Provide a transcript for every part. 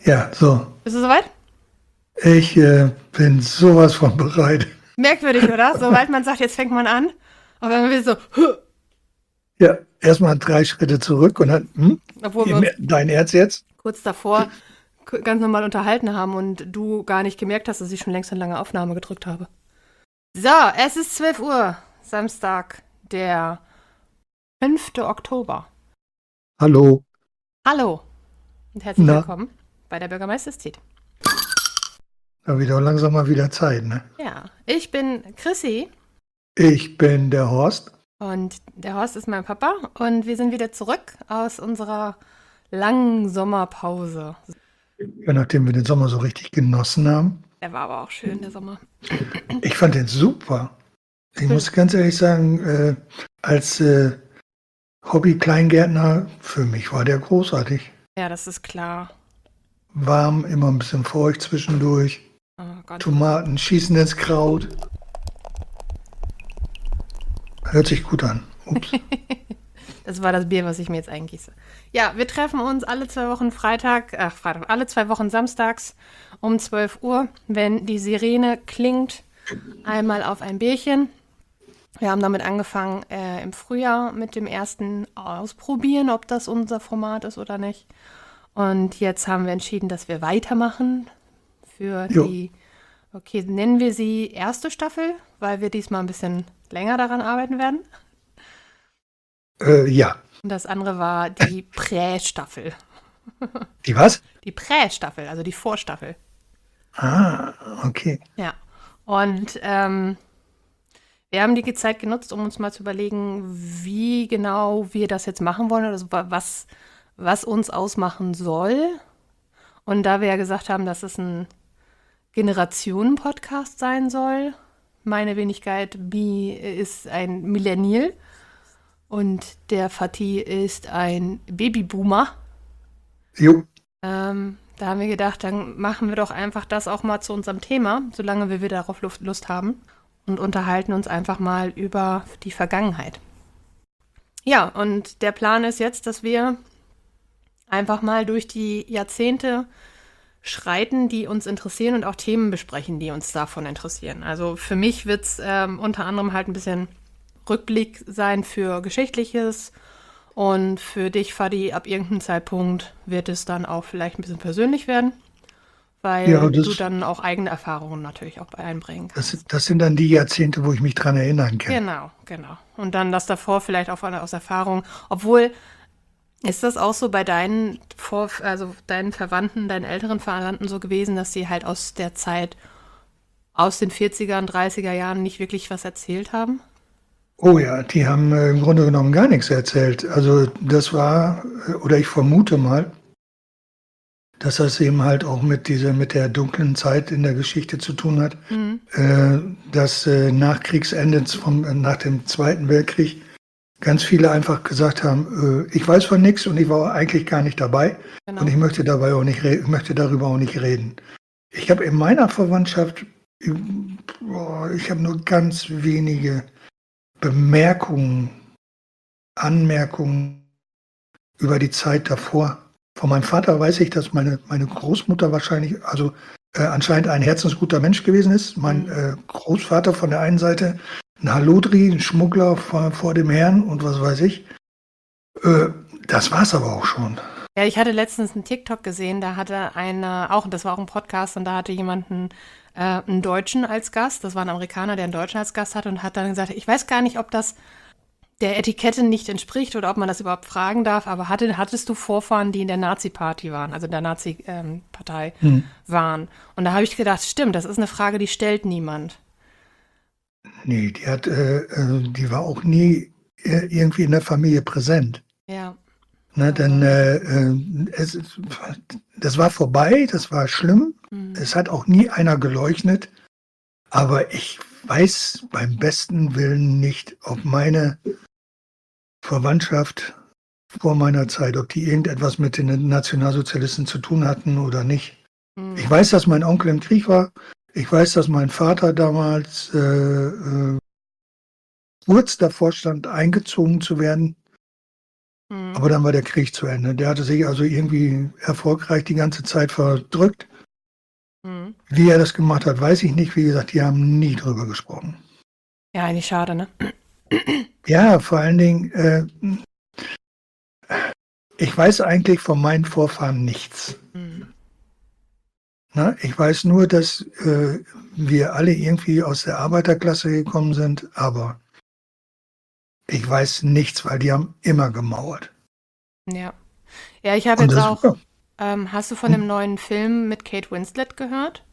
Ja, so. Bist du soweit? Ich bin sowas von bereit. Merkwürdig, oder? Sobald man sagt, jetzt fängt man an. Aber wenn man will so, "Huh", Ja, erstmal 3 Schritte zurück und dann, obwohl wir uns dein Ernst jetzt? kurz davor ganz normal unterhalten haben und du gar nicht gemerkt hast, dass ich schon längst eine lange Aufnahme gedrückt habe. So, es ist 12 Uhr, Samstag, der 5. Oktober. Hallo. Hallo und herzlich Na, willkommen bei der Bürgermeisterzeit. da wird auch langsam mal wieder Zeit, ne? Ja, ich bin Chrissy Ich bin der Horst. und der Horst ist mein Papa und wir sind wieder zurück aus unserer langen Sommerpause. Ja, nachdem wir den Sommer so richtig genossen haben. Der war aber auch schön, der Sommer. Ich fand den super. Ich muss ganz ehrlich sagen, als Hobby-Kleingärtner, für mich war der großartig. Ja, das ist klar. Warm, immer ein bisschen feucht zwischendurch. Oh Gott. Tomaten schießen ins Kraut. Hört sich gut an. Ups. Das war das Bier, was ich mir jetzt eingieße. Ja, wir treffen uns alle 2 Wochen alle 2 Wochen samstags um 12 Uhr, wenn die Sirene klingt, einmal auf ein Bierchen. Wir haben damit angefangen im Frühjahr mit dem ersten Ausprobieren, ob das unser Format ist oder nicht. Und jetzt haben wir entschieden, dass wir weitermachen für Jo. die, okay, nennen wir sie erste Staffel, weil wir diesmal ein bisschen länger daran arbeiten werden. Ja. Und das andere war die Prä-Staffel. Die was? Die Prä-Staffel, also die Vorstaffel. Ah, okay. Ja. Und wir haben die Zeit genutzt, um uns mal zu überlegen, wie genau wir das jetzt machen wollen, also was uns ausmachen soll. Und da wir ja gesagt haben, dass es ein Generationen-Podcast sein soll, meine Wenigkeit Bi ist ein Millennial und der Fatih ist ein Babyboomer. Jo. Da haben wir gedacht, dann machen wir doch einfach das auch mal zu unserem Thema, solange wir wieder darauf Lust haben und unterhalten uns einfach mal über die Vergangenheit. Ja, und der Plan ist jetzt, dass wir einfach mal durch die Jahrzehnte schreiten, die uns interessieren und auch Themen besprechen, die uns davon interessieren. Also für mich wird es unter anderem halt ein bisschen Rückblick sein für Geschichtliches und für dich, Fadi, ab irgendeinem Zeitpunkt wird es dann auch vielleicht ein bisschen persönlich werden, weil Ja, du dann auch eigene Erfahrungen natürlich auch einbringen kannst. das sind dann die Jahrzehnte, wo ich mich dran erinnern kann. Genau. Und dann das davor vielleicht auch aus Erfahrung. Obwohl, ist das auch so bei deinen deinen Verwandten, deinen älteren Verwandten so gewesen, dass sie halt aus der Zeit, aus den 40er, 30er Jahren nicht wirklich was erzählt haben? Oh ja, die haben im Grunde genommen gar nichts erzählt. Also das war, oder ich vermute mal, dass das eben halt auch mit der dunklen Zeit in der Geschichte zu tun hat, dass nach Kriegsende, nach dem Zweiten Weltkrieg, ganz viele einfach gesagt haben, ich weiß von nichts und ich war eigentlich gar nicht dabei Genau. und ich möchte darüber auch nicht reden. Ich habe in meiner Verwandtschaft, ich habe nur ganz wenige Anmerkungen über die Zeit davor. Von meinem Vater weiß ich, dass meine Großmutter wahrscheinlich, anscheinend ein herzensguter Mensch gewesen ist. Mein Großvater von der einen Seite, ein Halodri, ein Schmuggler vor dem Herrn und was weiß ich. Das war's aber auch schon. Ja, ich hatte letztens einen TikTok gesehen, da hatte das war auch ein Podcast, und da hatte jemand einen Deutschen als Gast, das war ein Amerikaner, der einen Deutschen als Gast hatte und hat dann gesagt, ich weiß gar nicht, ob das der Etikette nicht entspricht oder ob man das überhaupt fragen darf, aber hattest du Vorfahren, die in der Nazi-Party waren, also in der Nazi-Partei waren? Und da habe ich gedacht, stimmt, das ist eine Frage, die stellt niemand. Nee, die war auch nie irgendwie in der Familie präsent. Ja. Ne, denn das war vorbei, das war schlimm. Es hat auch nie einer geleugnet. Aber ich weiß beim besten Willen nicht, ob meine Verwandtschaft vor meiner Zeit, ob die irgendetwas mit den Nationalsozialisten zu tun hatten oder nicht. Ich weiß, dass mein Onkel im Krieg war. Ich weiß, dass mein Vater damals kurz davor stand, eingezogen zu werden. Mhm. Aber dann war der Krieg zu Ende. Der hatte sich also irgendwie erfolgreich die ganze Zeit verdrückt. Mhm. Wie er das gemacht hat, weiß ich nicht. Wie gesagt, die haben nie drüber gesprochen. Ja, eigentlich schade, ne? Ja, vor allen Dingen, ich weiß eigentlich von meinen Vorfahren nichts. Mhm. Ne? Ich weiß nur, dass wir alle irgendwie aus der Arbeiterklasse gekommen sind, aber ich weiß nichts, weil die haben immer gemauert. Ja. Ja, ich habe Und jetzt das, auch, ja. hast du von dem neuen Film mit Kate Winslet gehört?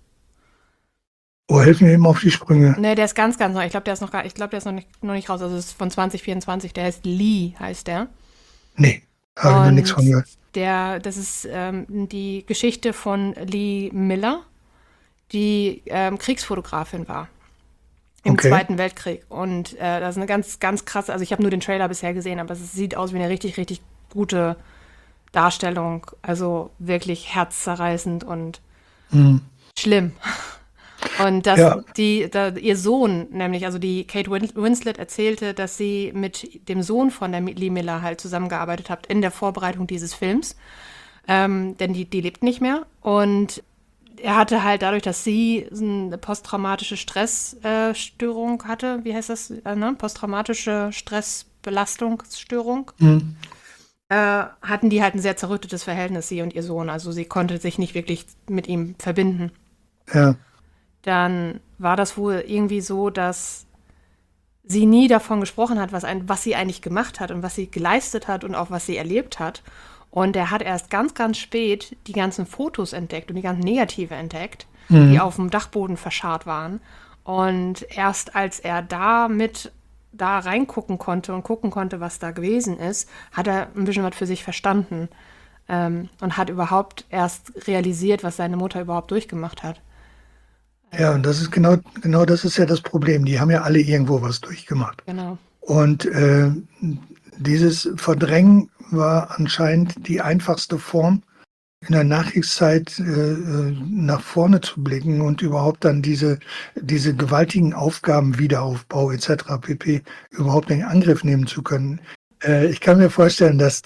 Oh, helf mir eben auf die Sprünge. Ne, der ist ganz, ganz neu. Ich glaube, der ist noch nicht raus. Also es ist von 2024. Der heißt Lee, heißt der. Nee, habe ich noch nichts Und von gehört. das ist die Geschichte von Lee Miller, die Kriegsfotografin war im Okay. Zweiten Weltkrieg. Und das ist eine ganz, ganz krasse, also ich habe nur den Trailer bisher gesehen, aber es sieht aus wie eine richtig, richtig gute Darstellung. Also wirklich herzzerreißend und Hm. schlimm. Und Ja, ihr Sohn, nämlich, also die Kate Winslet erzählte, dass sie mit dem Sohn von der Lee Miller halt zusammengearbeitet hat in der Vorbereitung dieses Films. Denn die lebt nicht mehr. Und er hatte halt dadurch, dass sie so eine posttraumatische Stressstörung hatte, wie heißt das? Ne? Posttraumatische Stressbelastungsstörung, hm. hatten die halt ein sehr zerrüttetes Verhältnis, sie und ihr Sohn. Also sie konnte sich nicht wirklich mit ihm verbinden. Ja, Dann war das wohl irgendwie so, dass sie nie davon gesprochen hat, was sie eigentlich gemacht hat und was sie geleistet hat und auch was sie erlebt hat. Und er hat erst ganz, ganz spät die ganzen Fotos entdeckt und die ganzen Negative entdeckt, die hm. auf dem Dachboden verscharrt waren. Und erst als er da reingucken konnte und gucken konnte, was da gewesen ist, hat er ein bisschen was für sich verstanden und hat überhaupt erst realisiert, was seine Mutter überhaupt durchgemacht hat. Ja, und das ist genau das ist ja das Problem. Die haben ja alle irgendwo was durchgemacht. Genau. Und dieses Verdrängen war anscheinend die einfachste Form, in der Nachkriegszeit nach vorne zu blicken und überhaupt dann diese gewaltigen Aufgaben, Wiederaufbau etc. pp. Überhaupt in Angriff nehmen zu können. Ich kann mir vorstellen, dass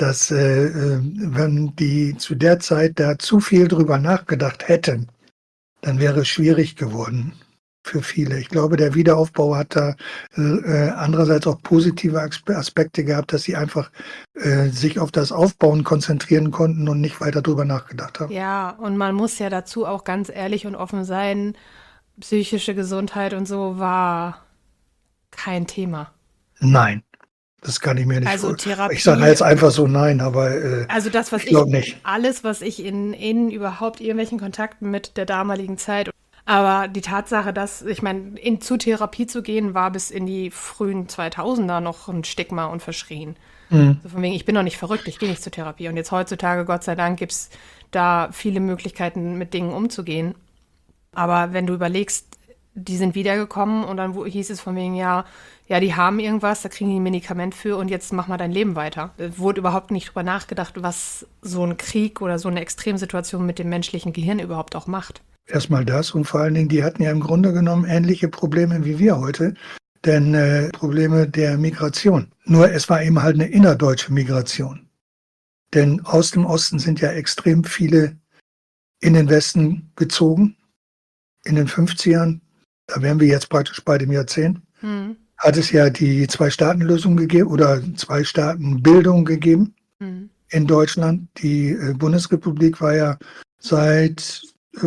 wenn die zu der Zeit da zu viel drüber nachgedacht hätten, dann wäre es schwierig geworden für viele. Ich glaube, der Wiederaufbau hat da andererseits auch positive Aspekte gehabt, dass sie einfach sich auf das Aufbauen konzentrieren konnten und nicht weiter drüber nachgedacht haben. Ja, und man muss ja dazu auch ganz ehrlich und offen sein, psychische Gesundheit und so war kein Thema. Nein, das kann ich mir nicht Also vorstellen. Ich sage Therapie, jetzt einfach so nein, aber also ich glaube nicht. alles, was ich in überhaupt irgendwelchen Kontakten mit der damaligen Zeit, aber die Tatsache, dass, ich meine, zu Therapie zu gehen, war bis in die frühen 2000er noch ein Stigma und verschrien. Hm. So von wegen, ich bin doch nicht verrückt, ich gehe nicht zur Therapie. Und jetzt heutzutage, Gott sei Dank, gibt es da viele Möglichkeiten, mit Dingen umzugehen. Aber wenn du überlegst, die sind wiedergekommen und dann hieß es von wegen, ja, die haben irgendwas, da kriegen die ein Medikament für und jetzt mach mal dein Leben weiter. Wurde überhaupt nicht drüber nachgedacht, was so ein Krieg oder so eine Extremsituation mit dem menschlichen Gehirn überhaupt auch macht. Erstmal das und vor allen Dingen, die hatten ja im Grunde genommen ähnliche Probleme wie wir heute, denn Probleme der Migration. Nur es war eben halt eine innerdeutsche Migration. Denn aus dem Osten sind ja extrem viele in den Westen gezogen. In den 50ern, da wären wir jetzt praktisch bei dem Jahrzehnt, Hm. hat es ja die Zwei-Staaten-Lösung gegeben oder Zwei-Staaten-Bildung gegeben Hm. in Deutschland. Die Bundesrepublik war ja seit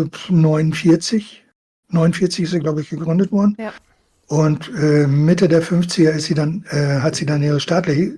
49 ist sie, glaube ich, gegründet worden. Ja. Und Mitte der 50er hat sie dann ihre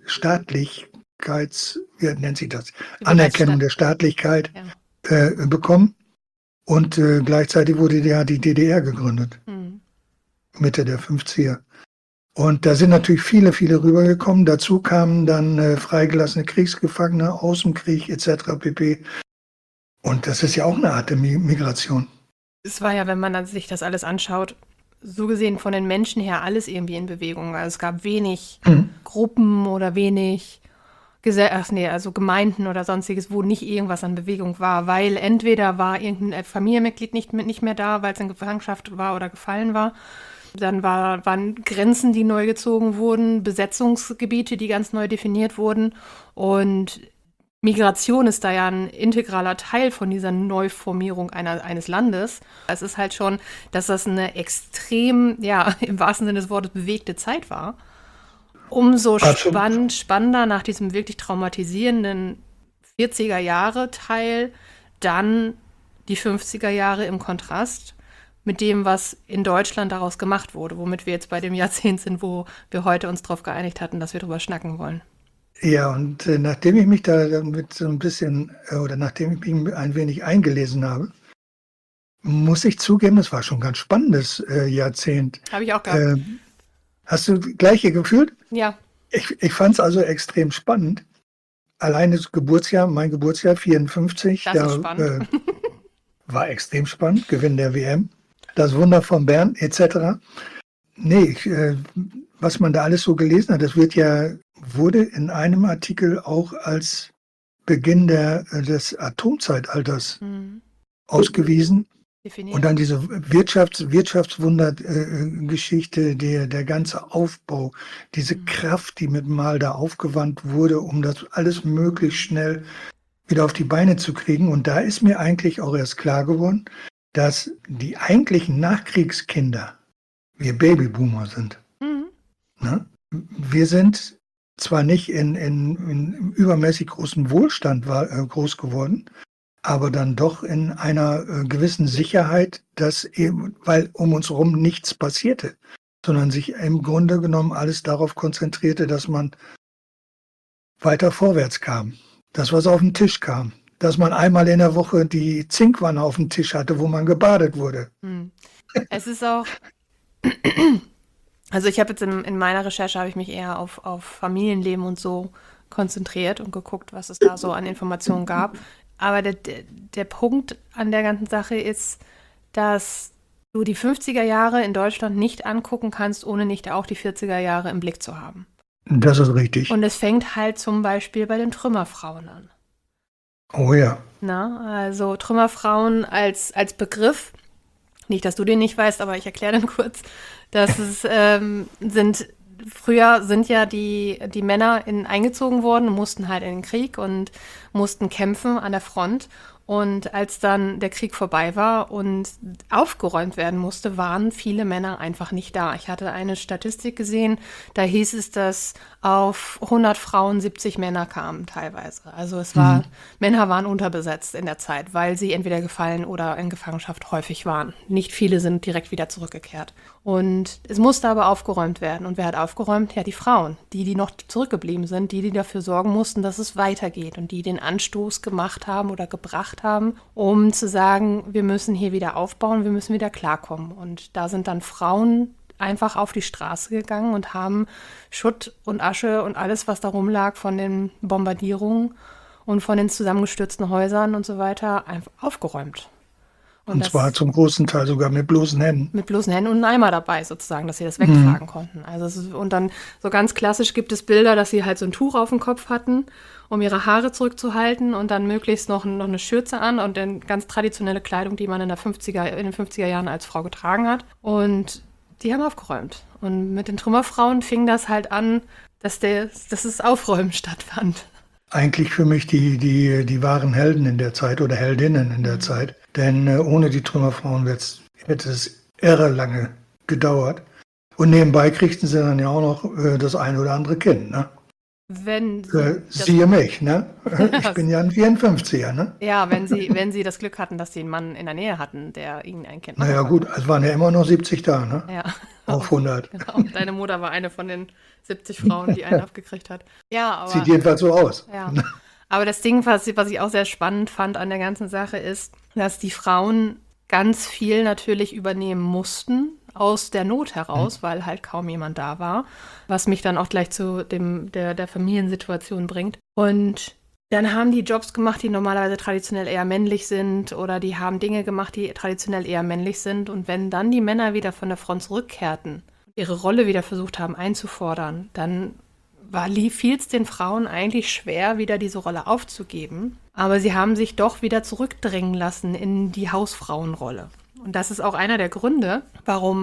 wie nennt sie das? Anerkennung der Staatlichkeit Ja. bekommen. Und gleichzeitig wurde ja die DDR gegründet, Hm. Mitte der 50er. Und da sind natürlich viele, viele rübergekommen. Dazu kamen dann freigelassene Kriegsgefangene aus dem Krieg etc. pp. Und das ist ja auch eine Art der Migration. Es war ja, wenn man dann sich das alles anschaut, so gesehen von den Menschen her alles irgendwie in Bewegung. Also es gab wenig Gruppen oder wenig also Gemeinden oder sonstiges, wo nicht irgendwas an Bewegung war, weil entweder war irgendein Familienmitglied nicht mehr da, weil es in Gefangenschaft war oder gefallen war, Dann waren Grenzen, die neu gezogen wurden, Besetzungsgebiete, die ganz neu definiert wurden. Und Migration ist da ja ein integraler Teil von dieser Neuformierung eines Landes. Es ist halt schon, dass das eine extrem, ja, im wahrsten Sinne des Wortes bewegte Zeit war. Umso Absolut. spannender nach diesem wirklich traumatisierenden 40er-Jahre-Teil dann die 50er Jahre im Kontrast mit dem, was in Deutschland daraus gemacht wurde, womit wir jetzt bei dem Jahrzehnt sind, wo wir heute uns darauf geeinigt hatten, dass wir drüber schnacken wollen. Ja, und nachdem ich mich damit so ein bisschen, oder nachdem ich mich ein wenig eingelesen habe, muss ich zugeben, es war schon ein ganz spannendes Jahrzehnt. Habe ich auch gehabt. Hast du das Gleiche gefühlt? Ja, Ich fand es also extrem spannend. Allein das Geburtsjahr, mein Geburtsjahr 54, das ist da spannend. war extrem spannend. Gewinn der WM, das Wunder von Bern etc. Nee, was man da alles so gelesen hat, wurde in einem Artikel auch als Beginn des Atomzeitalters Mhm. ausgewiesen. Definiert. Und dann diese Wirtschaftswunder-Geschichte, der ganze Aufbau, diese Kraft, die mit Mal da aufgewandt wurde, um das alles möglichst schnell wieder auf die Beine zu kriegen. Und da ist mir eigentlich auch erst klar geworden, dass die eigentlichen Nachkriegskinder wir Babyboomer sind. Mhm. Ne? Wir sind zwar nicht in übermäßig großem Wohlstand groß geworden, aber dann doch in einer gewissen Sicherheit, dass eben, weil um uns herum nichts passierte, sondern sich im Grunde genommen alles darauf konzentrierte, dass man weiter vorwärts kam, dass was auf den Tisch kam, dass man einmal in der Woche die Zinkwanne auf dem Tisch hatte, wo man gebadet wurde. Mhm. Es ist auch, also ich habe jetzt in meiner Recherche habe ich mich eher auf Familienleben und so konzentriert und geguckt, was es da so an Informationen gab. Aber der Punkt an der ganzen Sache ist, dass du die 50er Jahre in Deutschland nicht angucken kannst, ohne nicht auch die 40er Jahre im Blick zu haben. Das ist richtig. Und es fängt halt zum Beispiel bei den Trümmerfrauen an. Oh ja. Na, also Trümmerfrauen als Begriff, nicht, dass du den nicht weißt, aber ich erkläre den kurz, dass es früher sind ja die Männer eingezogen worden und mussten halt in den Krieg und mussten kämpfen an der Front. Und als dann der Krieg vorbei war und aufgeräumt werden musste, waren viele Männer einfach nicht da. Ich hatte eine Statistik gesehen, da hieß es, dass auf 100 Frauen 70 Männer kamen teilweise. Also Männer waren unterbesetzt in der Zeit, weil sie entweder gefallen oder in Gefangenschaft häufig waren. Nicht viele sind direkt wieder zurückgekehrt. Und es musste aber aufgeräumt werden. Und wer hat aufgeräumt? Ja, die Frauen, die noch zurückgeblieben sind, die dafür sorgen mussten, dass es weitergeht und die den Anstoß gemacht haben oder gebracht haben, um zu sagen, wir müssen hier wieder aufbauen, wir müssen wieder klarkommen. Und da sind dann Frauen einfach auf die Straße gegangen und haben Schutt und Asche und alles, was da rumlag von den Bombardierungen und von den zusammengestürzten Häusern und so weiter, einfach aufgeräumt. Und zwar zum großen Teil sogar mit bloßen Händen. Mit bloßen Händen und einen Eimer dabei sozusagen, dass sie das wegtragen konnten. Also und dann so ganz klassisch gibt es Bilder, dass sie halt so ein Tuch auf dem Kopf hatten, um ihre Haare zurückzuhalten und dann möglichst noch eine Schürze an und dann ganz traditionelle Kleidung, die man in den 50er Jahren als Frau getragen hat. Und die haben aufgeräumt. Und mit den Trümmerfrauen fing das halt an, dass das Aufräumen stattfand. Eigentlich für mich die wahren Helden in der Zeit oder Heldinnen in der Zeit. Denn ohne die Trümmerfrauen hätte es irre lange gedauert. Und nebenbei kriegten sie dann ja auch noch das eine oder andere Kind. Ne? Siehe mich, ne? Ich bin ja ein 54er, ne? Ja, wenn sie das Glück hatten, dass sie einen Mann in der Nähe hatten, der ihnen ein Kind machen Naja gut, es waren ja immer noch 70 da, ne? Ja. Auf 100. Genau, deine Mutter war eine von den 70 Frauen, die einen abgekriegt hat. Ja, aber sieht jedenfalls so aus. Ja. Aber das Ding, was ich auch sehr spannend fand an der ganzen Sache, ist, dass die Frauen ganz viel natürlich übernehmen mussten, aus der Not heraus, weil halt kaum jemand da war, was mich dann auch gleich zu der Familiensituation bringt. Und dann haben die Jobs gemacht, die normalerweise traditionell eher männlich sind, oder die haben Dinge gemacht, die traditionell eher männlich sind. Und wenn dann die Männer wieder von der Front zurückkehrten, ihre Rolle wieder versucht haben einzufordern, dann fiel es den Frauen eigentlich schwer, wieder diese Rolle aufzugeben. Aber sie haben sich doch wieder zurückdrängen lassen in die Hausfrauenrolle. Und das ist auch einer der Gründe, warum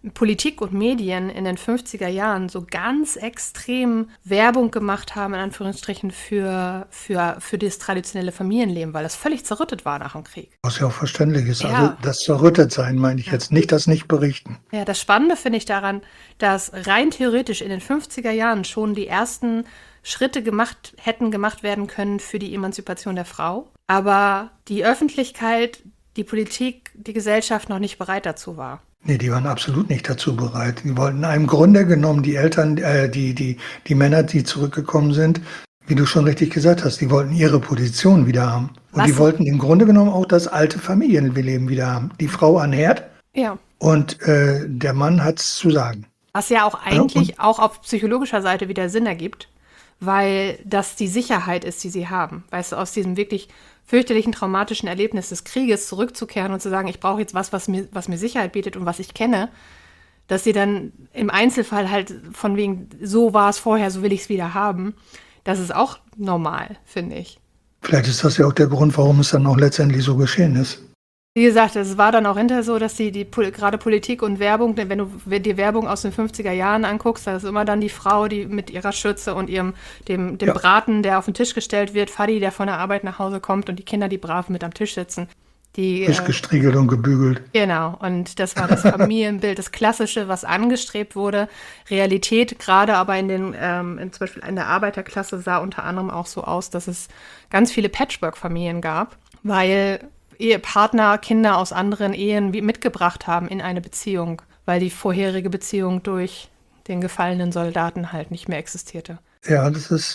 Politik und Medien in den 50er Jahren so ganz extrem Werbung gemacht haben, in Anführungsstrichen, für das traditionelle Familienleben, weil das völlig zerrüttet war nach dem Krieg. Was ja auch verständlich ist. Also Ja. das Zerrüttetsein meine ich jetzt, nicht das Nicht-Berichten. Ja, das Spannende finde ich daran, dass rein theoretisch in den 50er Jahren schon die ersten Schritte hätten gemacht werden können für die Emanzipation der Frau, aber die Öffentlichkeit, die Politik, die Gesellschaft noch nicht bereit dazu war. Nee, die waren absolut nicht dazu bereit. Die wollten im Grunde genommen die Eltern, die Männer, die zurückgekommen sind, wie du schon richtig gesagt hast, die wollten ihre Position wieder haben. Und die wollten im Grunde genommen auch das alte Familienleben wieder haben. Die Frau an Herd Ja. und der Mann hat's zu sagen. Was ja auch eigentlich auch auf psychologischer Seite wieder Sinn ergibt, weil das die Sicherheit ist, die sie haben. Weißt du, aus diesem wirklich fürchterlichen, traumatischen Erlebnis des Krieges zurückzukehren und zu sagen, ich brauche jetzt was mir Sicherheit bietet und was ich kenne, dass sie dann im Einzelfall halt von wegen, so war es vorher, so will ich es wieder haben, das ist auch normal, finde ich. Vielleicht ist das ja auch der Grund, warum es dann auch letztendlich so geschehen ist. Wie gesagt, es war dann auch hinterher so, dass gerade Politik und Werbung, wenn du dir Werbung aus den 50er Jahren anguckst, da ist immer dann die Frau, die mit ihrer Schürze und dem Braten, der auf den Tisch gestellt wird, Vati, der von der Arbeit nach Hause kommt und die Kinder, die brav mit am Tisch sitzen. Frisch gestriegelt und gebügelt. Genau, und das war das Familienbild, das Klassische, was angestrebt wurde. Realität, gerade aber zum Beispiel in der Arbeiterklasse, sah unter anderem auch so aus, dass es ganz viele Patchwork-Familien gab, weil Ehepartner Kinder aus anderen Ehen mitgebracht haben in eine Beziehung, weil die vorherige Beziehung durch den gefallenen Soldaten halt nicht mehr existierte. Ja, das ist,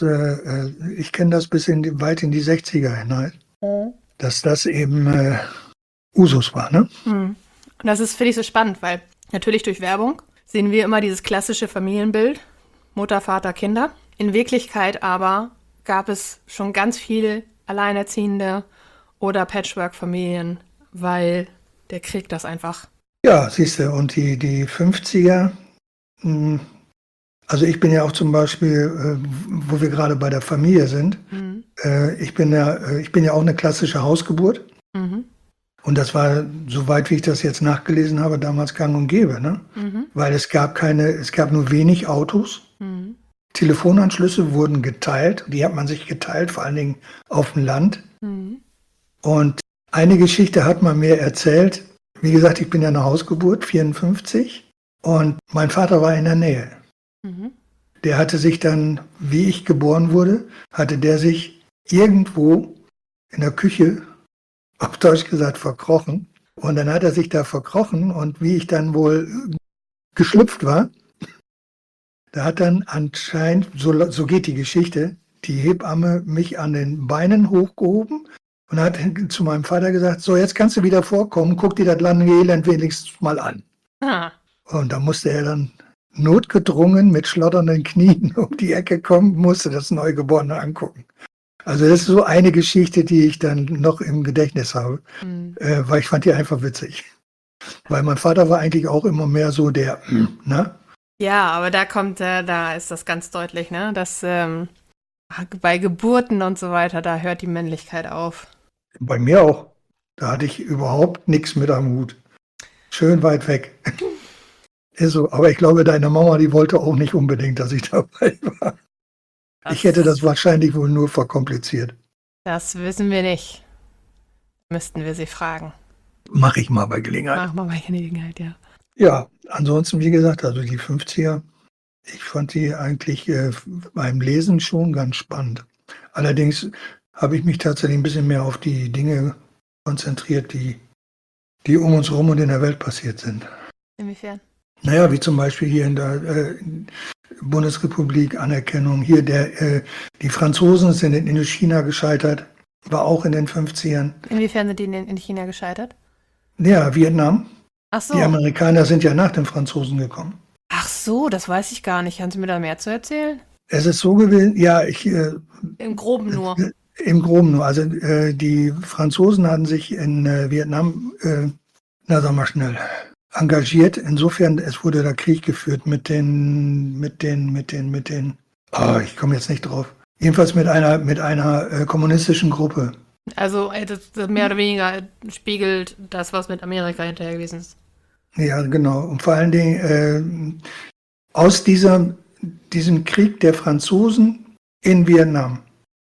ich kenne das bis weit in die 60er hinein, dass das eben Usus war, ne? Und das finde ich so spannend, weil natürlich durch Werbung sehen wir immer dieses klassische Familienbild, Mutter, Vater, Kinder. In Wirklichkeit aber gab es schon ganz viel Alleinerziehende oder Patchwork-Familien, weil der Krieg das einfach... Ja, siehst du, und die 50er, also ich bin ja auch zum Beispiel, wo wir gerade bei der Familie sind, ich bin ja auch eine klassische Hausgeburt. Und das war, soweit wie ich das jetzt nachgelesen habe, damals gang und gäbe, ne? Weil es gab nur wenig Autos. Telefonanschlüsse wurden geteilt, die hat man sich geteilt, vor allen Dingen auf dem Land. Und eine Geschichte hat man mir erzählt, wie gesagt, ich bin ja eine Hausgeburt, 54, und mein Vater war in der Nähe. Der hatte sich dann, wie ich geboren wurde, hatte der sich irgendwo in der Küche, auf Deutsch gesagt, verkrochen. Und dann hat er sich da verkrochen und wie ich dann wohl geschlüpft war, da hat dann anscheinend, so geht die Geschichte, die Hebamme mich an den Beinen hochgehoben und hat zu meinem Vater gesagt, so jetzt kannst du wieder vorkommen, guck dir das lange Elend wenigstens mal an. Und da musste er dann notgedrungen mit schlotternden Knien um die Ecke kommen, musste das Neugeborene angucken. Also das ist so eine Geschichte, die ich dann noch im Gedächtnis habe, weil ich fand die einfach witzig. Weil mein Vater war eigentlich auch immer mehr so der, ne? Ja, aber da ist das ganz deutlich, ne? Dass bei Geburten und so weiter, da hört die Männlichkeit auf. Bei mir auch. Da hatte ich überhaupt nichts mit am Hut. Schön weit weg. Ist so. Aber ich glaube, deine Mama, die wollte auch nicht unbedingt, dass ich dabei war. Ich hätte das wahrscheinlich wohl nur verkompliziert. Das wissen wir nicht. Müssten wir sie fragen. Mache ich mal bei Gelegenheit. Mach mal bei Gelegenheit, ja. Ja, ansonsten, wie gesagt, also die 50er, ich fand die eigentlich beim Lesen schon ganz spannend. Allerdings habe ich mich tatsächlich ein bisschen mehr auf die Dinge konzentriert, die um uns herum und in der Welt passiert sind. Inwiefern? Naja, wie zum Beispiel hier in der Bundesrepublik Anerkennung. Hier die Franzosen sind in Indochina gescheitert, war auch in den 50ern. Inwiefern sind die in China gescheitert? Ja, Vietnam. Ach so. Die Amerikaner sind ja nach den Franzosen gekommen. Ach so, das weiß ich gar nicht. Kannst du mir da mehr zu erzählen? Es ist so gewesen, ja, Im Groben nur. Im Groben nur. Also die Franzosen hatten sich in Vietnam, sag mal schnell, engagiert. Insofern, es wurde da Krieg geführt mit den, ich komme jetzt nicht drauf. Jedenfalls mit einer kommunistischen Gruppe. Also das mehr oder weniger spiegelt das, was mit Amerika hinterher gewesen ist. Ja, genau. Und vor allen Dingen aus diesem Krieg der Franzosen in Vietnam,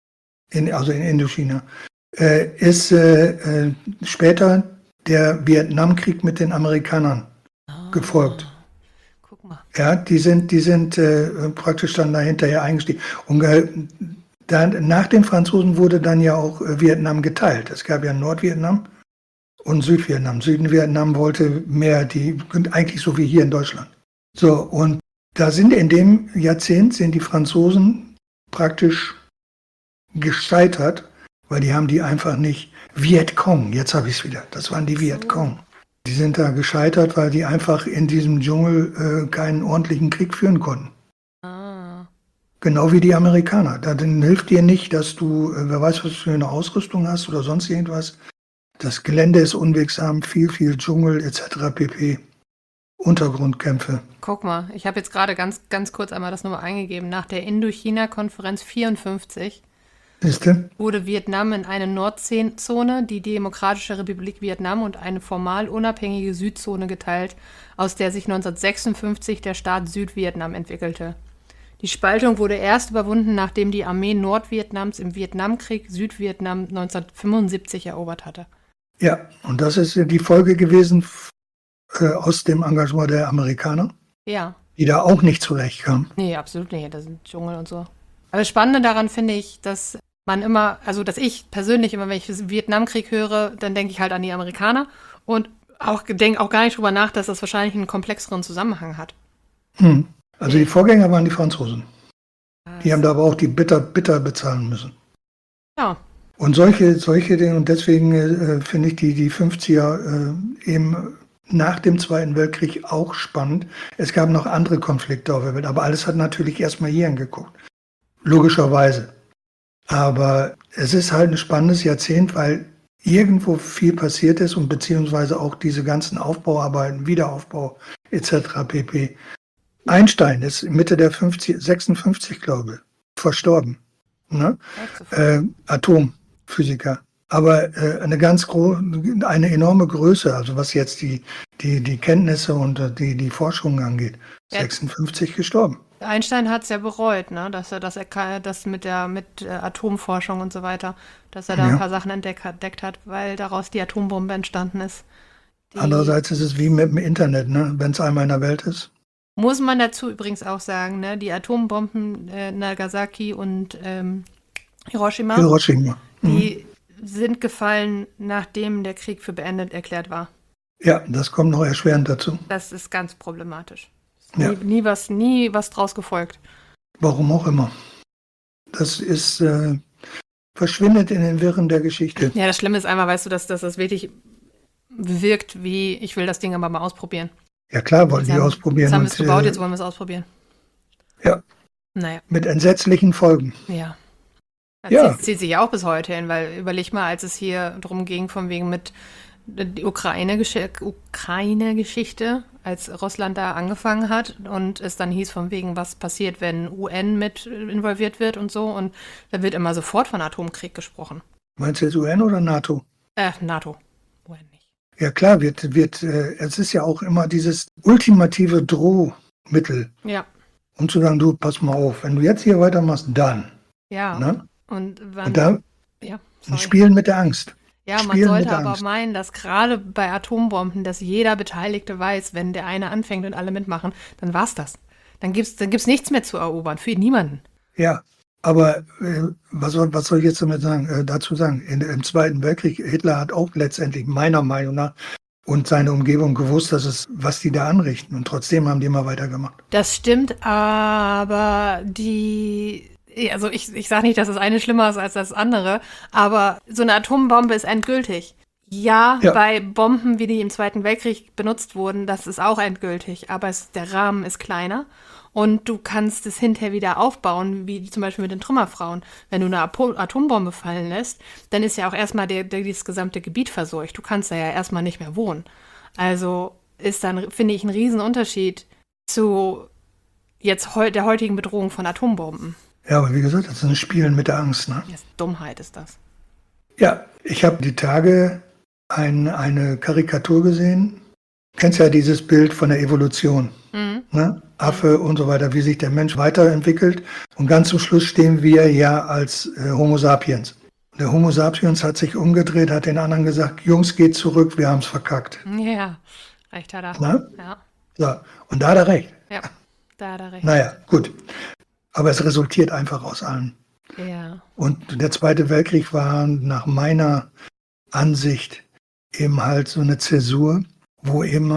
also in Indochina, ist später der Vietnamkrieg mit den Amerikanern gefolgt. Guck mal. Ja, die sind praktisch dann da hinterher eingestiegen. Und dann, nach den Franzosen wurde dann ja auch Vietnam geteilt. Es gab ja Nordvietnam und Südvietnam. Südvietnam wollte mehr eigentlich so wie hier in Deutschland. So, und da sind in dem Jahrzehnt sind die Franzosen praktisch gescheitert, weil die haben die einfach nicht, Vietcong, jetzt habe ich es wieder, das waren die Vietcong. Die sind da gescheitert, weil die einfach in diesem Dschungel keinen ordentlichen Krieg führen konnten. Ah. Genau wie die Amerikaner. Dann hilft dir nicht, dass du, wer weiß, was du für eine Ausrüstung hast oder sonst irgendwas. Das Gelände ist unwegsam, viel Dschungel etc. pp. Untergrundkämpfe. Guck mal, ich habe jetzt gerade ganz kurz einmal das nochmal eingegeben. Nach der Indochina-Konferenz 54 Siehste? wurde Vietnam in eine Nordzone, die Demokratische Republik Vietnam und eine formal unabhängige Südzone geteilt, aus der sich 1956 der Staat Südvietnam entwickelte. Die Spaltung wurde erst überwunden, nachdem die Armee Nordvietnams im Vietnamkrieg Südvietnam 1975 erobert hatte. Ja, und das ist die Folge gewesen aus dem Engagement der Amerikaner, Ja. die da auch nicht zurechtkamen. Nee, absolut nicht. Das sind Dschungel und so. Aber das Spannende daran finde ich, dass man immer, also dass ich persönlich immer, wenn ich den Vietnamkrieg höre, dann denke ich halt an die Amerikaner und denke auch gar nicht drüber nach, dass das wahrscheinlich einen komplexeren Zusammenhang hat. Also die Vorgänger waren die Franzosen. Die haben da aber auch die bitter bezahlen müssen. Ja. Und solche Dinge, und deswegen finde ich die 50er eben nach dem Zweiten Weltkrieg auch spannend. Es gab noch andere Konflikte auf der Welt, aber alles hat natürlich erstmal hierhin geguckt. Logischerweise. Aber es ist halt ein spannendes Jahrzehnt, weil irgendwo viel passiert ist und beziehungsweise auch diese ganzen Aufbauarbeiten, Wiederaufbau etc. pp. Einstein ist Mitte der 56, glaube ich, verstorben. Ne? Atomphysiker. Aber eine enorme Größe, also was jetzt die Kenntnisse und die Forschung angeht. Ja. 56 gestorben. Einstein hat es ja bereut, ne? Dass er das mit Atomforschung und so weiter, dass er da ein paar Sachen entdeckt hat, weil daraus die Atombombe entstanden ist. Andererseits ist es wie mit dem Internet, ne? Wenn es einmal in der Welt ist. Muss man dazu übrigens auch sagen, ne? Die Atombomben Nagasaki und Hiroshima, die sind gefallen, nachdem der Krieg für beendet erklärt war. Ja, das kommt noch erschwerend dazu. Das ist ganz problematisch. Ja. Nie was draus gefolgt. Warum auch immer. Das ist verschwindet in den Wirren der Geschichte. Ja, das Schlimme ist einmal, weißt du, dass das wirklich wirkt wie, ich will das Ding aber mal ausprobieren. Ja klar, wollen die ausprobieren. Jetzt haben wir es gebaut, jetzt wollen wir es ausprobieren. Ja. Naja. Mit entsetzlichen Folgen. Ja. Das zieht sich ja auch bis heute hin, weil überleg mal, als es hier drum ging, von wegen mit die Ukraine-Geschichte, als Russland da angefangen hat und es dann hieß von wegen, was passiert, wenn UN mit involviert wird und so, und da wird immer sofort von Atomkrieg gesprochen. Meinst du jetzt UN oder NATO? NATO. UN nicht. Ja klar, es ist ja auch immer dieses ultimative Drohmittel. Ja. Um zu sagen, du, pass mal auf, wenn du jetzt hier weitermachst, dann. Ja. Ne? Und da spielen mit der Angst. Ja, man sollte aber auch meinen, dass gerade bei Atombomben, dass jeder Beteiligte weiß, wenn der eine anfängt und alle mitmachen, dann war's das. Dann gibt's nichts mehr zu erobern, für niemanden. Ja, aber was soll ich jetzt dazu sagen? Im Zweiten Weltkrieg, Hitler hat auch letztendlich meiner Meinung nach und seine Umgebung gewusst, was die da anrichten. Und trotzdem haben die immer weitergemacht. Das stimmt, aber also ich sage nicht, dass das eine schlimmer ist als das andere, aber so eine Atombombe ist endgültig. Ja, bei Bomben, wie die im Zweiten Weltkrieg benutzt wurden, das ist auch endgültig, aber der Rahmen ist kleiner und du kannst es hinterher wieder aufbauen, wie zum Beispiel mit den Trümmerfrauen. Wenn du eine Atombombe fallen lässt, dann ist ja auch erstmal das gesamte Gebiet verseucht. Du kannst da ja erstmal nicht mehr wohnen. Also ist dann, finde ich, ein Riesenunterschied zu jetzt der heutigen Bedrohung von Atombomben. Ja, aber wie gesagt, das ist ein Spielen mit der Angst. Ne? Dummheit ist das. Ja, ich habe die Tage eine Karikatur gesehen kennst ja dieses Bild von der Evolution, Mhm. ne? Affe und so weiter, wie sich der Mensch weiterentwickelt. Und ganz zum Schluss stehen wir ja als Homo sapiens. Der Homo sapiens hat sich umgedreht, hat den anderen gesagt, Jungs, geht zurück, wir haben es verkackt. Ja, recht hat er. Ne? Ja, So, und da hat er recht. ja, da hat er recht. Naja, gut. Aber es resultiert einfach aus allem. Ja. Und der Zweite Weltkrieg war nach meiner Ansicht eben halt so eine Zäsur, wo eben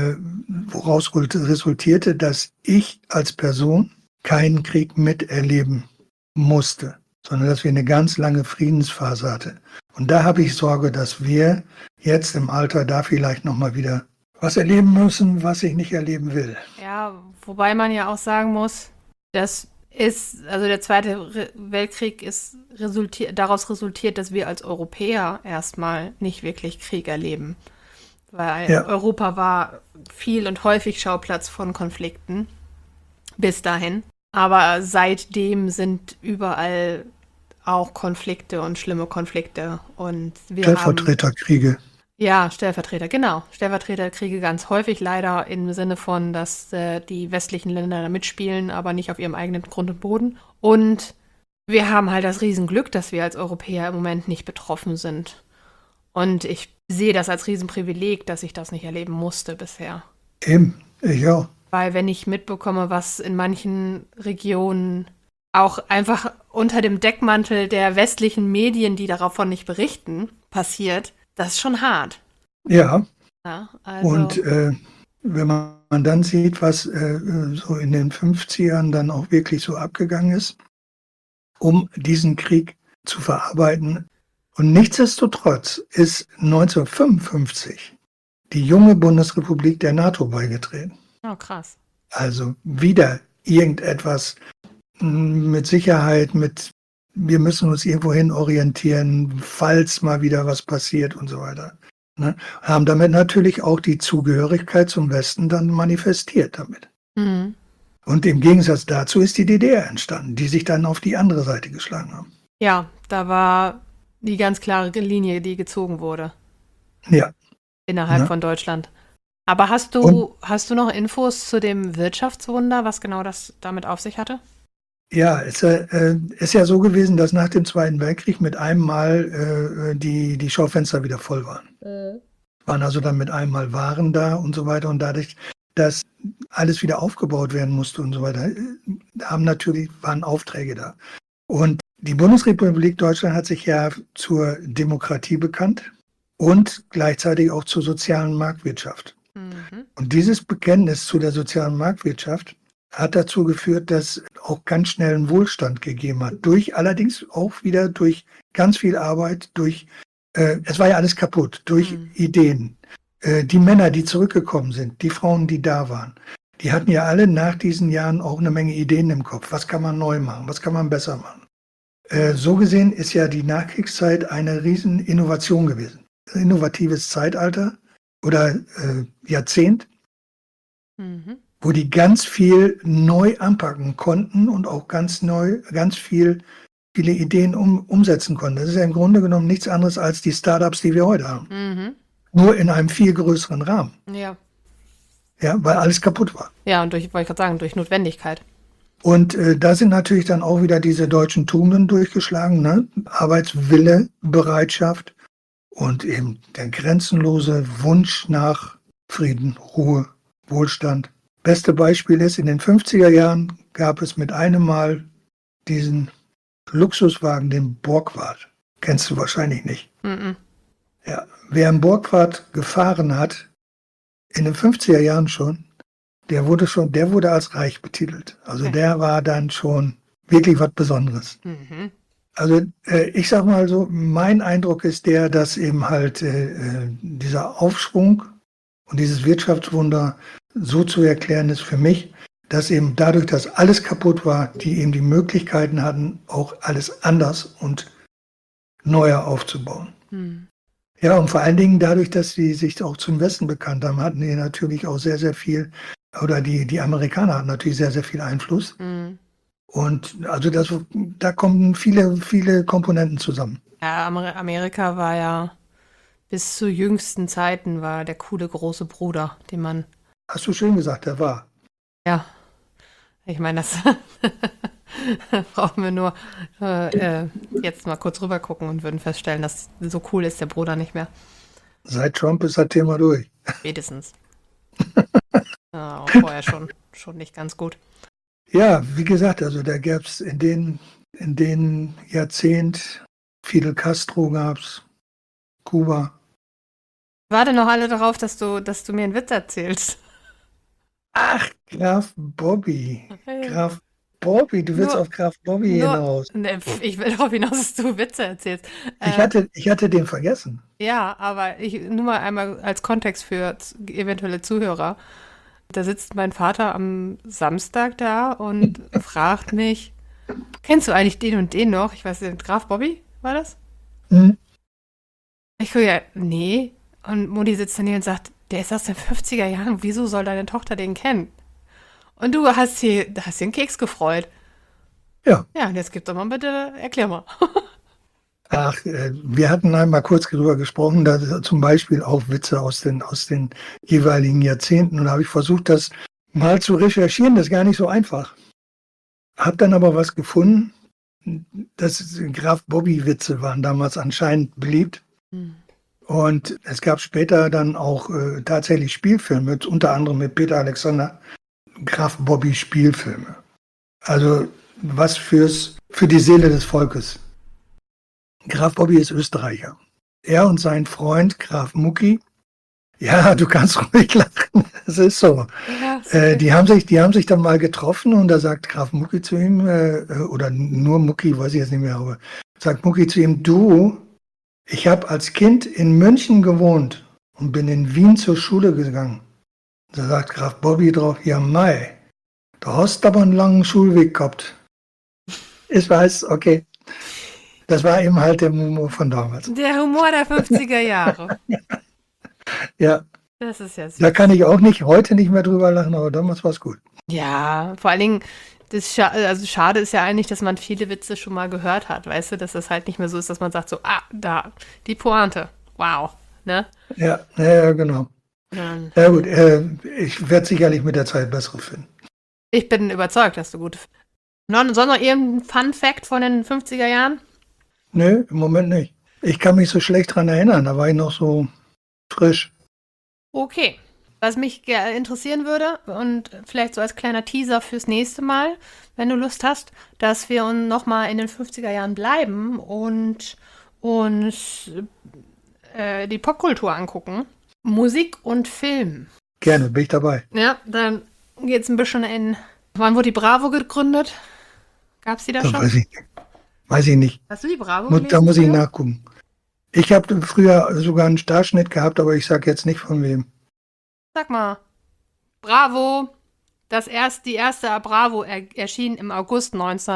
woraus resultierte, dass ich als Person keinen Krieg miterleben musste, sondern dass wir eine ganz lange Friedensphase hatten. Und da habe ich Sorge, dass wir jetzt im Alter da vielleicht nochmal wieder was erleben müssen, was ich nicht erleben will. Ja, wobei man ja auch sagen muss, das ist, also der Zweite Weltkrieg ist daraus resultiert, dass wir als Europäer erstmal nicht wirklich Krieg erleben. Weil Ja. Europa war viel und häufig Schauplatz von Konflikten bis dahin. Aber seitdem sind überall auch Konflikte und schlimme Konflikte. Und wir haben Stellvertreterkriege. ja, Stellvertreter, genau. Stellvertreterkriege ganz häufig leider im Sinne von, dass die westlichen Länder da mitspielen, aber nicht auf ihrem eigenen Grund und Boden. Und wir haben halt das Riesenglück, dass wir als Europäer im Moment nicht betroffen sind. Und ich sehe das als Riesenprivileg, dass ich das nicht erleben musste bisher. Eben, ich auch. Weil wenn ich mitbekomme, was in manchen Regionen auch einfach unter dem Deckmantel der westlichen Medien, die davon nicht berichten, passiert, das ist schon hart. Ja, Ja, also, und wenn man dann sieht, was so in den 50ern dann auch wirklich so abgegangen ist, um diesen Krieg zu verarbeiten. Und nichtsdestotrotz ist 1955 die junge Bundesrepublik der NATO beigetreten. oh krass. Also wieder irgendetwas mit Sicherheit, wir müssen uns irgendwohin orientieren, falls mal wieder was passiert und so weiter. Ne? Haben damit natürlich auch die Zugehörigkeit zum Westen dann manifestiert damit. Mhm. Und im Gegensatz dazu ist die DDR entstanden, die sich dann auf die andere Seite geschlagen haben. Ja, da war die ganz klare Linie, die gezogen wurde Ja, innerhalb ne? von Deutschland. Aber hast du noch Infos zu dem Wirtschaftswunder, was genau das damit auf sich hatte? Ja, es ist ja so gewesen, dass nach dem Zweiten Weltkrieg mit einem Mal die Schaufenster wieder voll waren. Waren also dann mit einem Mal Waren da und so weiter. Und dadurch, dass alles wieder aufgebaut werden musste und so weiter, waren Aufträge da. Und die Bundesrepublik Deutschland hat sich ja zur Demokratie bekannt und gleichzeitig auch zur sozialen Marktwirtschaft. Mhm. Und dieses Bekenntnis zu der sozialen Marktwirtschaft hat dazu geführt, dass auch ganz schnell einen Wohlstand gegeben hat. Allerdings auch wieder durch ganz viel Arbeit, es war ja alles kaputt, durch Ideen. Die Männer, die zurückgekommen sind, die Frauen, die da waren, die hatten ja alle nach diesen Jahren auch eine Menge Ideen im Kopf. Was kann man neu machen? Was kann man besser machen? So gesehen ist ja die Nachkriegszeit eine riesen Innovation gewesen. Ein innovatives Zeitalter oder Jahrzehnt, Mhm. wo die ganz viel neu anpacken konnten und auch ganz viele Ideen umsetzen konnten. Das ist ja im Grunde genommen nichts anderes als die Startups, die wir heute haben. Mhm. Nur in einem viel größeren Rahmen. Ja. Ja, weil alles kaputt war. Ja, und wollte ich gerade sagen, durch Notwendigkeit. Und da sind natürlich dann auch wieder diese deutschen Tugenden durchgeschlagen, ne? Arbeitswille, Bereitschaft und eben der grenzenlose Wunsch nach Frieden, Ruhe, Wohlstand. Beste Beispiel ist, in den 50er Jahren gab es mit einem Mal diesen Luxuswagen, den Borgward. Kennst du wahrscheinlich nicht. Mhm. Ja, wer einen Borgward gefahren hat, in den 50er Jahren schon, der wurde als reich betitelt. Also Okay. der war dann schon wirklich was Besonderes. Mhm. Also ich sag mal so, mein Eindruck ist der, dass eben halt dieser Aufschwung und dieses Wirtschaftswunder so zu erklären ist für mich, dass eben dadurch, dass alles kaputt war, die eben die Möglichkeiten hatten, auch alles anders und neuer aufzubauen. Mhm. Ja, und vor allen Dingen dadurch, dass sie sich auch zum Westen bekannt haben, hatten die natürlich auch sehr, sehr viel, oder die Amerikaner hatten natürlich sehr, sehr viel Einfluss. Mhm. Und also da kommen viele, viele Komponenten zusammen. Ja, Amerika war ja Bis zu jüngsten Zeiten war der coole große Bruder, den man, Hast du schön gesagt, der war. ja, ich meine, das brauchen wir nur jetzt mal kurz rüber gucken und würden feststellen, dass so cool ist der Bruder nicht mehr. Seit Trump ist das Thema durch. Spätestens. Ja, auch vorher schon nicht ganz gut. Ja, wie gesagt, also da gab es in den Jahrzehnt Fidel Castro gab's, Kuba. Warte noch alle darauf, dass du mir einen Witz erzählst. Ach, Graf Bobby. Graf Bobby, du willst Nur- auf Graf Bobby hinaus. Ne, ich will darauf hinaus, dass du Witze erzählst. Ich hatte den vergessen. Ja, aber nur mal einmal als Kontext für eventuelle Zuhörer. Da sitzt mein Vater am Samstag da und fragt mich, kennst du eigentlich den und den noch? Ich weiß nicht, Graf Bobby war das? Hm? Ich gucke ja, nee. Und Mutti sitzt daneben und sagt, der ist aus den 50er Jahren, wieso soll deine Tochter den kennen? Und du hast hier einen Keks gefreut. Ja. Ja, und jetzt gib doch mal bitte, erklär mal. Ach, wir hatten einmal kurz darüber gesprochen, da zum Beispiel auch Witze aus den jeweiligen Jahrzehnten. Und da habe ich versucht, das mal zu recherchieren. Das ist gar nicht so einfach. Hab dann aber was gefunden. Graf Bobby-Witze waren damals anscheinend beliebt. Und es gab später dann auch tatsächlich Spielfilme, unter anderem mit Peter Alexander, Graf Bobby Spielfilme. Also was für die Seele des Volkes. Graf Bobby ist Österreicher. Er und sein Freund Graf Mucki, ja, du kannst ruhig lachen, es ist so. Ja, Die haben sich dann mal getroffen und da sagt Graf Mucki zu ihm, oder nur Mucki, weiß ich jetzt nicht mehr, aber sagt Mucki zu ihm, du, ich habe als Kind in München gewohnt und bin in Wien zur Schule gegangen. Da sagt Graf Bobby drauf, ja mei, du hast aber einen langen Schulweg gehabt. Ich weiß, okay. Das war eben halt der Humor von damals. Der Humor der 50er Jahre. Ja, Das ist ja süß. da kann ich auch heute nicht mehr drüber lachen, aber damals war es gut. Ja, vor allen Dingen, schade ist ja eigentlich, dass man viele Witze schon mal gehört hat, weißt du, dass das halt nicht mehr so ist, dass man sagt so, da, die Pointe, wow, ne? Ja, genau. Ähm, Ja gut, ich werde sicherlich mit der Zeit bessere finden. Ich bin überzeugt, dass du gute. Sonst noch irgendein Fun-Fact von den 50er Jahren? Nö, im Moment nicht. Ich kann mich so schlecht dran erinnern, da war ich noch so frisch. Okay. Was mich interessieren würde, und vielleicht so als kleiner Teaser fürs nächste Mal, wenn du Lust hast, dass wir uns nochmal in den 50er Jahren bleiben und uns die Popkultur angucken. Musik und Film. Gerne, bin ich dabei. Ja, dann geht's ein bisschen in. Wann wurde die Bravo gegründet? Gab's die da Das schon? weiß ich nicht. Hast du die Bravo Da gelesen muss ich früher? nachgucken. Ich habe früher sogar einen Starschnitt gehabt, aber ich sage jetzt nicht von wem. Sag mal. Bravo. Die erste Bravo erschien im August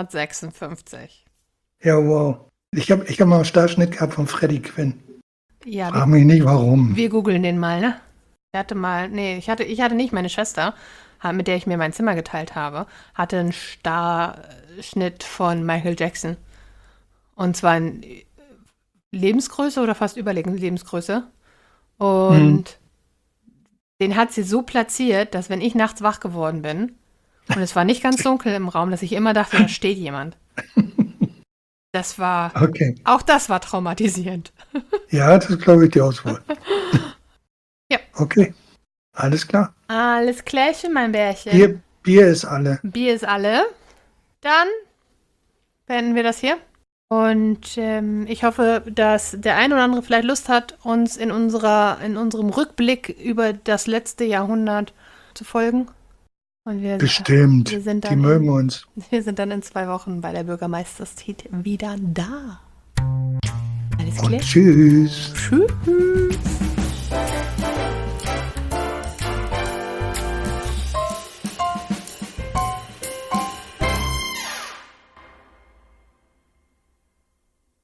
1956. Ja, wow. Ich hab mal einen Starschnitt gehabt von Freddie Quinn. Ja, Frag mich nicht, warum. wir googeln den mal, ne? Ich hatte nicht, meine Schwester, mit der ich mir mein Zimmer geteilt habe, hatte einen Starschnitt von Michael Jackson. Und zwar in Lebensgröße oder fast überlegend Lebensgröße. Und den hat sie so platziert, dass wenn ich nachts wach geworden bin und es war nicht ganz dunkel im Raum, dass ich immer dachte, da steht jemand. Okay. Auch das war traumatisierend. Ja, das ist, glaube ich, die Auswahl. Ja. Okay. Alles klar. Alles klärchen, mein Bärchen. Bier ist alle. Bier ist alle. Dann beenden wir das hier. Und ich hoffe, dass der ein oder andere vielleicht Lust hat, uns in unserem Rückblick über das letzte Jahrhundert zu folgen. Und Bestimmt. wir sind Die dann mögen uns. Wir sind dann in 2 Wochen bei der Bürgermeisterstiet wieder da. Alles klar? Und tschüss. Tschüss.